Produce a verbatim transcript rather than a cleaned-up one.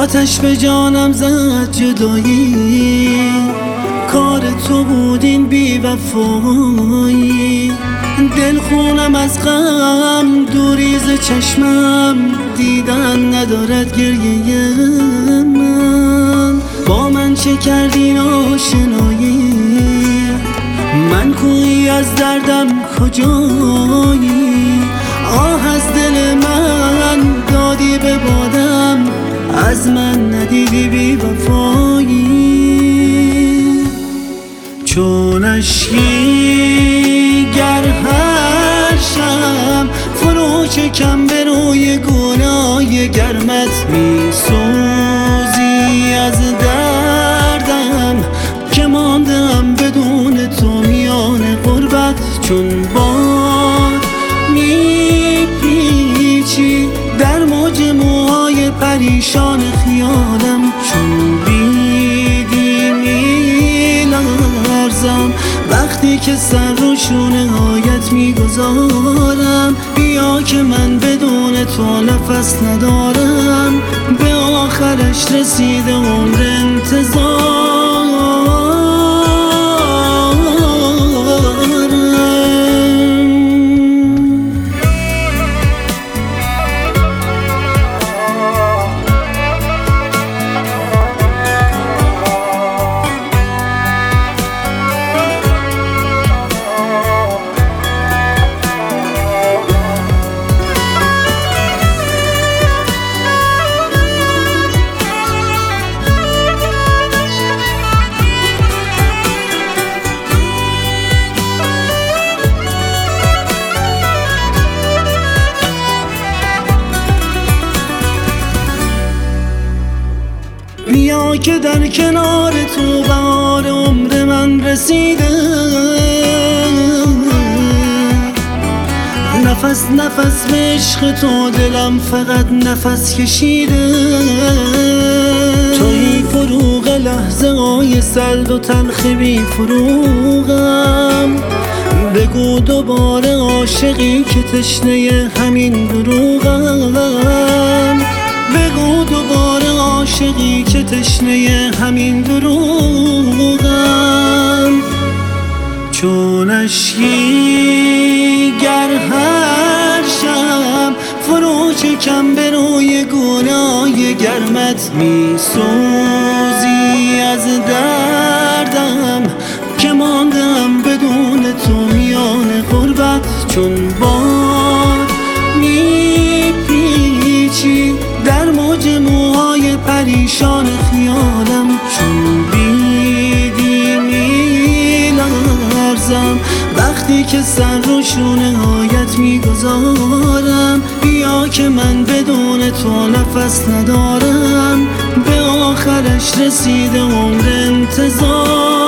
آتش به جانم زد جدایی، کار تو بود این بی وفایی. دل خونم از غم دوریز چشمم، دیدن ندارد گریه من. با من چه کردی ناشنایی، من کویی از دردم کجایی. آه از دل من دادی به بادم، از من ندیدی بی وفایی. چون اشکی گر هر شب فرو چکم به روی گونای گرمت، می سوزی از دردم که ماندم بدون تو میان غربت. چون باد می پیچی در موج موهای پریشان خیالم، چون بیدی می لرزم وقتی که سر رو شونه هایت می گذارم. بیا که من بدون تو نفس ندارم، به آخرش رسیده عمر انتظار. بیا که در کنار تو بهار عمر من رسیده، نفس نفس به عشق تو دلم فقط نفس کشیده. توی فروغ لحظه های سرد و تلخ بی فروغم، بگو دوباره عاشقی که تشنه همین دروغم. بگو دوباره عاشقی که تشنه همین دروغم. چون اشکی گر هر شب فرو چکم به روی گونای گرمت، می سوزی از دردم که ماندم بدون تو میان غربت. چون باد می پیچی در موج موهای پریشان خیالم، چون بیدی می لرزم وقتی که سر رو شونه هایت می گذارم. بیا که من بدون تو نفس ندارم، به آخرش رسیده عمر انتظار.